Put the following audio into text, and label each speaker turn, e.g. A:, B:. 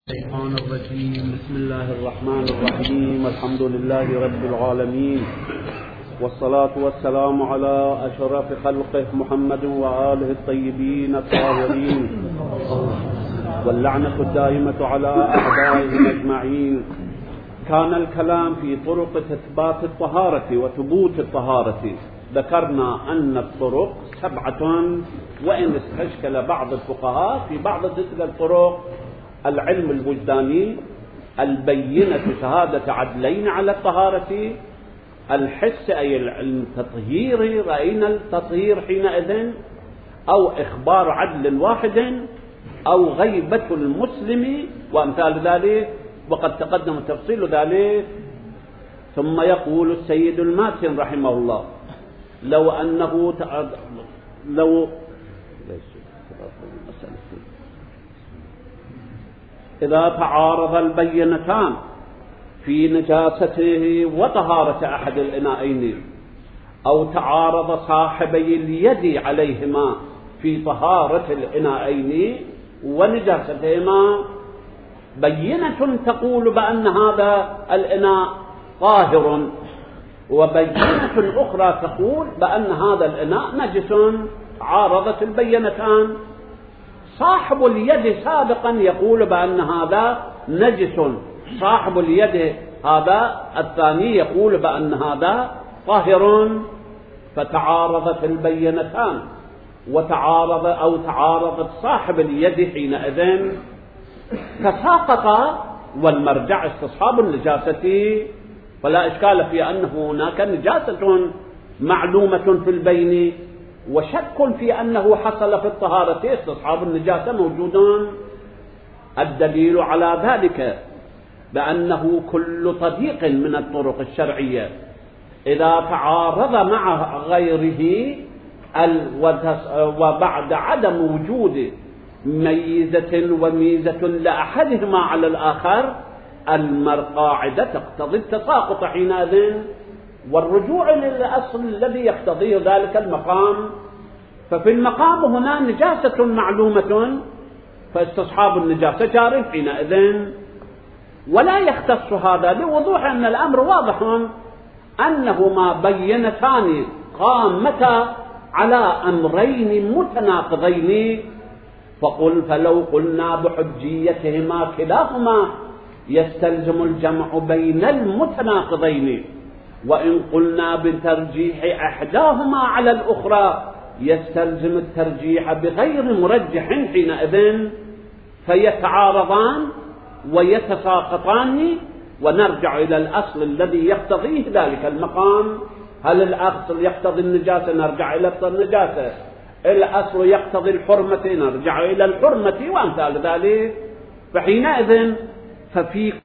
A: الشيطان الرجيم. بسم الله الرحمن الرحيم. الحمد لله رب العالمين، والصلاة والسلام على أشرف خلقه محمد وآله الطيبين الطاهرين، واللعنة الدائمة على أعدائهم أجمعين. كان الكلام في طرق إثبات الطهارة وثبوت الطهارة. ذكرنا أن الطرق 7، وإن استشكل بعض الفقهاء في بعض تلك الطرق: العلم الوجداني، البينة شهادة عدلين على الطهارة، الحس أي العلم التطهيري، رأينا التطهير حينئذ، أو إخبار عدل واحد، أو غيبة المسلم وأمثال ذلك، وقد تقدم تفصيل ذلك. ثم يقول السيد الماتن رحمه الله: إذا تعارض البينتان في نجاسته وطهارة أحد الإناءين، أو تعارض صاحبي اليد عليهما في طهارة الإناءين ونجاستهما، بينة تقول بأن هذا الإناء طاهر، وبينة أخرى تقول بأن هذا الإناء نجس. عارضت البينتان. صاحب اليد سابقا يقول بأن هذا نجس، صاحب اليد هذا الثاني يقول بأن هذا طاهر، فتعارضت البينتان، تعارضت صاحب اليد حينئذ تساقط، والمرجع استصحاب النجاسة، فلا إشكال في أنه هناك نجاسة معلومة في البين، وشك في أنه حصل في الطهارة استصحاب النجاسة موجود. الدليل على ذلك بأنه كل طريق من الطرق الشرعية إذا تعارض مع غيره وبعد عدم وجود ميزة وميزة لأحدهما على الآخر، القاعدة تقتضي التساقط حينئذ، والرجوع للأصل الذي يقتضيه ذلك المقام. ففي المقام هنا نجاسة معلومة، فاستصحاب النجاسة جار حينئذ، ولا يختص هذا لوضوح أن الأمر واضح أنهما بينتان قامتا على أمرين متناقضين. فلو قلنا بحجيتهما كلاهما يستلزم الجمع بين المتناقضين، وإن قلنا بترجيح إحداهما على الأخرى يستلزم الترجيح بغير مرجح حينئذ، فيتعارضان ويتساقطان، ونرجع إلى الأصل الذي يقتضيه ذلك المقام. هل الأصل يقتضي النجاسة؟ نرجع إلى النجاسة. الأصل يقتضي الحرمة؟ نرجع إلى الحرمة وأمثال ذلك. فحينئذ ففي